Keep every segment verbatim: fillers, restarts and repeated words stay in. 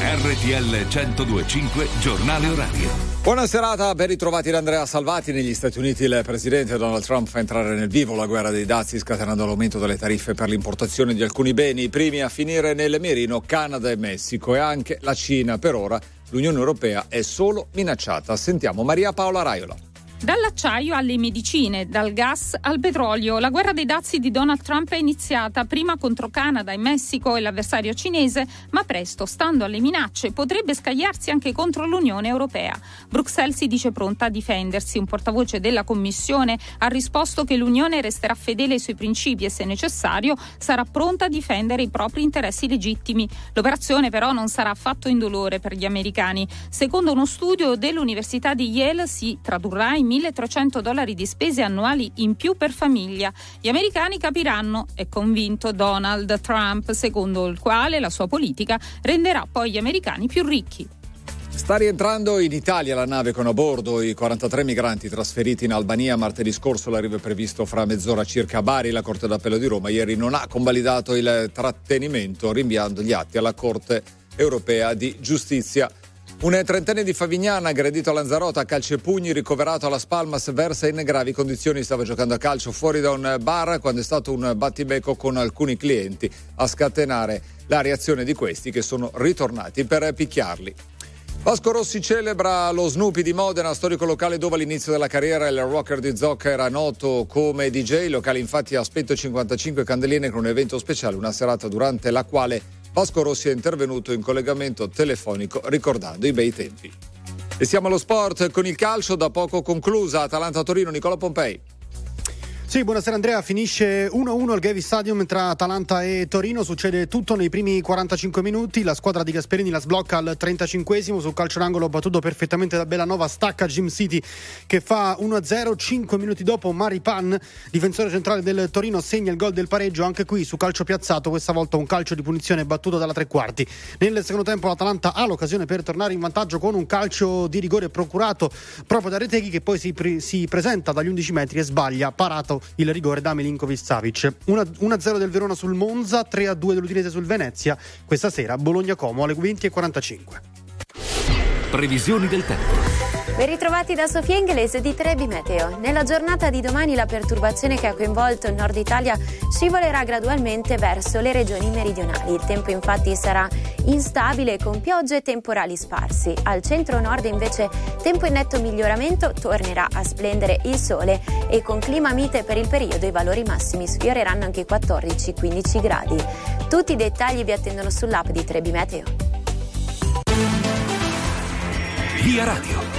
R T L centodue e cinque giornale orario. Buona serata, ben ritrovati da Andrea Salvati. Negli Stati Uniti il presidente Donald Trump fa entrare nel vivo la guerra dei dazi, scatenando l'aumento delle tariffe per l'importazione di alcuni beni. I primi a finire nelle mirino Canada e Messico, e anche la Cina. Per ora l'Unione Europea è solo minacciata. Sentiamo Maria Paola Raiola. Dall'acciaio alle medicine, dal gas al petrolio, la guerra dei dazi di Donald Trump è iniziata prima contro Canada e Messico e l'avversario cinese, ma presto, stando alle minacce, potrebbe scagliarsi anche contro l'Unione Europea. Bruxelles si dice pronta a difendersi. Un portavoce della Commissione ha risposto che l'Unione resterà fedele ai suoi principi e, se necessario, sarà pronta a difendere i propri interessi legittimi. L'operazione però non sarà affatto indolore per gli americani. Secondo uno studio dell'Università di Yale si tradurrà in milletrecento dollari di spese annuali in più per famiglia. Gli americani capiranno, è convinto Donald Trump, secondo il quale la sua politica renderà poi gli americani più ricchi. Sta rientrando in Italia la nave con a bordo i quarantatré migranti trasferiti in Albania martedì scorso. L'arrivo è previsto fra mezz'ora circa a Bari. La Corte d'Appello di Roma ieri non ha convalidato il trattenimento, rinviando gli atti alla Corte Europea di Giustizia. Un trentenne di Favignana, aggredito a Lanzarote a calci e pugni, ricoverato alla Spalmas, versa in gravi condizioni. Stava giocando a calcio fuori da un bar quando è stato un battibecco con alcuni clienti a scatenare la reazione di questi, che sono ritornati per picchiarli. Vasco Rossi celebra lo Snoopy di Modena, storico locale dove all'inizio della carriera il rocker di Zocca era noto come D J. Il locale infatti ha spento cinquantacinque candeline con un evento speciale, una serata durante la quale Vasco Rossi è intervenuto in collegamento telefonico ricordando i bei tempi. E siamo allo sport con il calcio, da poco conclusa Atalanta-Torino. Nicola Pompei. Sì, buonasera Andrea. Finisce uno a uno al Gevi Stadium tra Atalanta e Torino. Succede tutto nei primi quarantacinque minuti. La squadra di Gasperini la sblocca al trentacinquesimo sul calcio d'angolo battuto perfettamente da Bellanova. Stacca Jim City che fa uno a zero. Cinque minuti dopo Maripan, difensore centrale del Torino, segna il gol del pareggio. Anche qui su calcio piazzato, questa volta un calcio di punizione battuto dalla tre quarti. Nel secondo tempo l'Atalanta ha l'occasione per tornare in vantaggio con un calcio di rigore procurato proprio da Reteghi, che poi si, pre- si presenta dagli undici metri e sbaglia, parato il rigore da Milinkovic-Savic. uno a zero del Verona sul Monza, tre a due dell'Udinese sul Venezia. Questa sera Bologna-Como alle venti e quarantacinque. Previsioni del tempo. Ben ritrovati da Sofia Inglese di Trebi Meteo. Nella giornata di domani la perturbazione che ha coinvolto il nord Italia scivolerà gradualmente verso le regioni meridionali. Il tempo infatti sarà instabile con piogge e temporali sparsi. Al centro-nord invece tempo in netto miglioramento, tornerà a splendere il sole e con clima mite per il periodo i valori massimi sfioreranno anche i quattordici quindici gradi. Tutti i dettagli vi attendono sull'app di Trebi Meteo. Via Radio.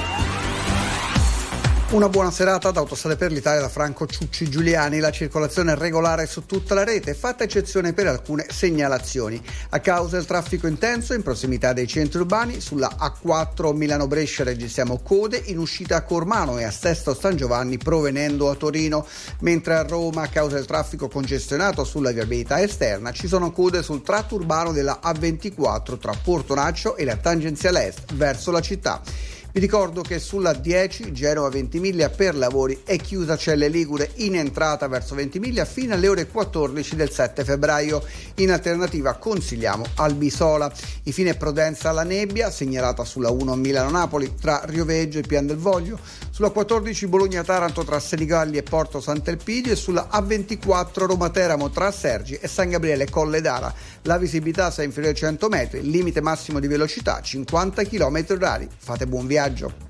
Una buona serata da Autostrade per l'Italia da Franco Ciucci Giuliani. La circolazione è regolare su tutta la rete, fatta eccezione per alcune segnalazioni. A causa del traffico intenso in prossimità dei centri urbani, sulla A quattro Milano-Brescia registriamo code in uscita a Cormano e a Sesto San Giovanni provenendo a Torino, mentre a Roma, a causa del traffico congestionato sulla viabilità esterna, ci sono code sul tratto urbano della A ventiquattro tra Portonaccio e la tangenziale est verso la città. Vi ricordo che sulla dieci Genova-Ventimiglia per lavori è chiusa Celle Ligure in entrata verso Ventimiglia fino alle ore quattordici del sette febbraio. In alternativa consigliamo Albisola. Infine prudenza alla nebbia segnalata sulla uno Milano-Napoli tra Rioveggio e Pian del Voglio, sulla quattordici Bologna-Taranto tra Senigalli e Porto Sant'Elpidio e sulla A ventiquattro Roma-Teramo tra Sergi e San Gabriele e Colle d'Ara. La visibilità sarà inferiore ai cento metri, limite massimo di velocità cinquanta chilometri orari. Fate buon viaggio.